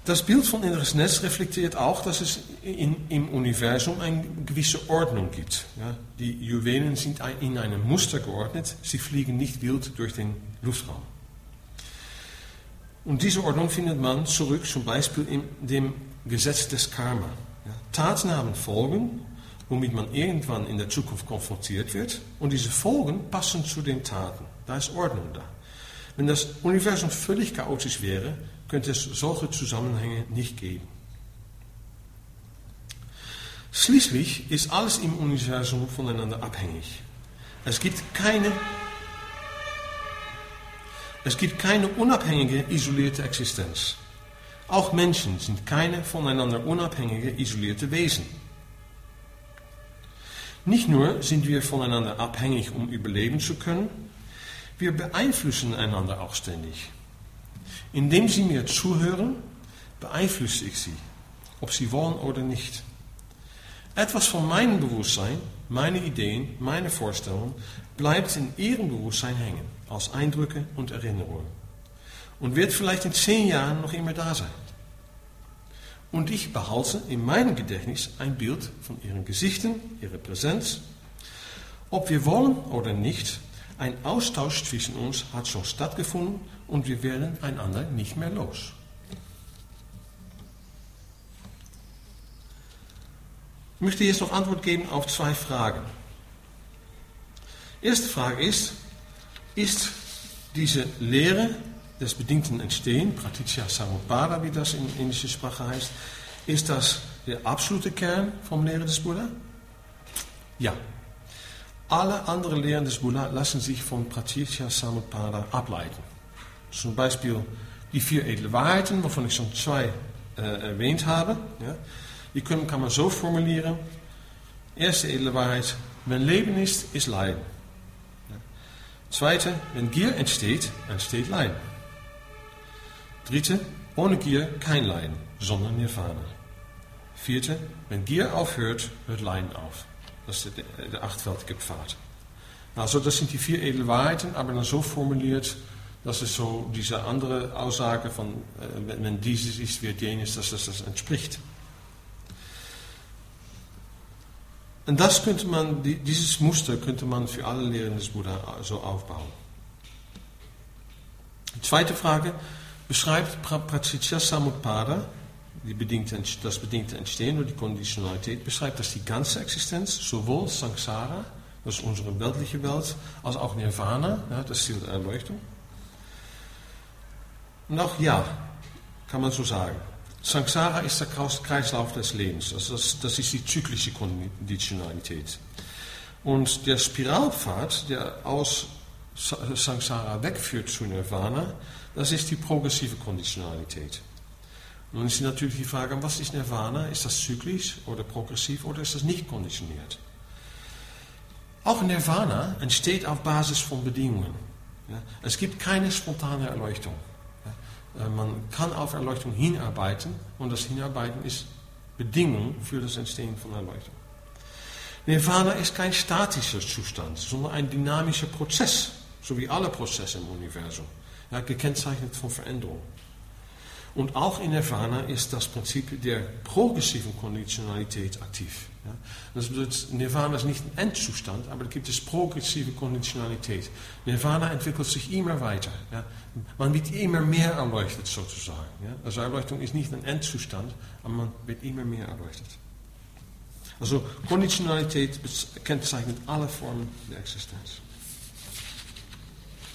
Das Bild von inneres Netz reflektiert auch, dass es im Universum eine gewisse Ordnung gibt. Ja, die Juwelen sind in einem Muster geordnet, sie fliegen nicht wild durch den Luftraum. Und diese Ordnung findet man zurück zum Beispiel in dem Gesetz des Karma. Ja, Taten haben Folgen, womit man irgendwann in der Zukunft konfrontiert wird, und diese Folgen passen zu den Taten. Da ist Ordnung da. Wenn das Universum völlig chaotisch wäre, könnte es solche Zusammenhänge nicht geben. Schließlich ist alles im Universum voneinander abhängig. Es gibt keine unabhängige, isolierte Existenz. Auch Menschen sind keine voneinander unabhängige, isolierte Wesen. Nicht nur sind wir voneinander abhängig, um überleben zu können, wir beeinflussen einander auch ständig. Indem Sie mir zuhören, beeinflusse ich Sie, ob Sie wollen oder nicht. Etwas von meinem Bewusstsein, meine Ideen, meine Vorstellungen, bleibt in Ihrem Bewusstsein hängen, als Eindrücke und Erinnerungen. Und wird vielleicht in 10 Jahren noch immer da sein. Und ich behalte in meinem Gedächtnis ein Bild von Ihren Gesichten, Ihrer Präsenz. Ob wir wollen oder nicht, ein Austausch zwischen uns hat schon stattgefunden und wir werden einander nicht mehr los. Ich möchte jetzt noch Antwort geben auf 2 Fragen. Erste Frage ist diese Lehre des bedingten Entstehen, Pratitya Samutpada, wie das in indischer Sprache heißt, ist das der absolute Kern vom Lehre des Buddha? Ja. Alle anderen Lehren des Buddha lassen sich von Pratitya Samutpada ableiten. Zum Beispiel die 4 edle Wahrheiten, wovon ich schon 2 erwähnt habe. Ja, die kann man so formulieren. Erste edle Wahrheit, wenn Leben ist, ist Leiden. Ja. Zweite, wenn Gier entsteht, entsteht Leiden. Dritte, ohne Gier kein Leiden, sondern Nirvana. Vierte, wenn Gier aufhört, hört Leiden auf. Das ist der 8-fältige Pfad. Also das sind die 4 edle Wahrheiten, aber dann so formuliert, dass es so diese andere Aussage von, wenn dieses ist, wird jenes, dass das entspricht. Und das könnte man, dieses Muster könnte man für alle Lehren des Buddha so aufbauen. Die zweite Frage beschreibt Pratitya Samutpada, das bedingte Entstehen oder die Konditionalität, beschreibt, dass die ganze Existenz, sowohl Samsara, das ist unsere weltliche Welt, als auch Nirvana, ja, das Ziel der Erleuchtung. Und auch ja, kann man so sagen. Samsara ist der Kreislauf des Lebens, also das ist die zyklische Konditionalität. Und der Spiralpfad, der aus Samsara wegführt zu Nirvana, das ist die progressive Konditionalität. Nun ist natürlich die Frage, was ist Nirvana? Ist das zyklisch oder progressiv oder ist das nicht konditioniert? Auch Nirvana entsteht auf Basis von Bedingungen. Ja, es gibt keine spontane Erleuchtung. Ja, man kann auf Erleuchtung hinarbeiten und das Hinarbeiten ist Bedingung für das Entstehen von Erleuchtung. Nirvana ist kein statischer Zustand, sondern ein dynamischer Prozess, so wie alle Prozesse im Universum, ja, gekennzeichnet von Veränderung. Und auch in Nirvana ist das Prinzip der progressiven Konditionalität aktiv. Ja. Das bedeutet, Nirvana ist nicht ein Endzustand, aber da gibt es progressive Konditionalität. Nirvana entwickelt sich immer weiter. Ja. Man wird immer mehr erleuchtet sozusagen. Ja. Also Erleuchtung ist nicht ein Endzustand, aber man wird immer mehr erleuchtet. Also Konditionalität kennzeichnet alle Formen der Existenz.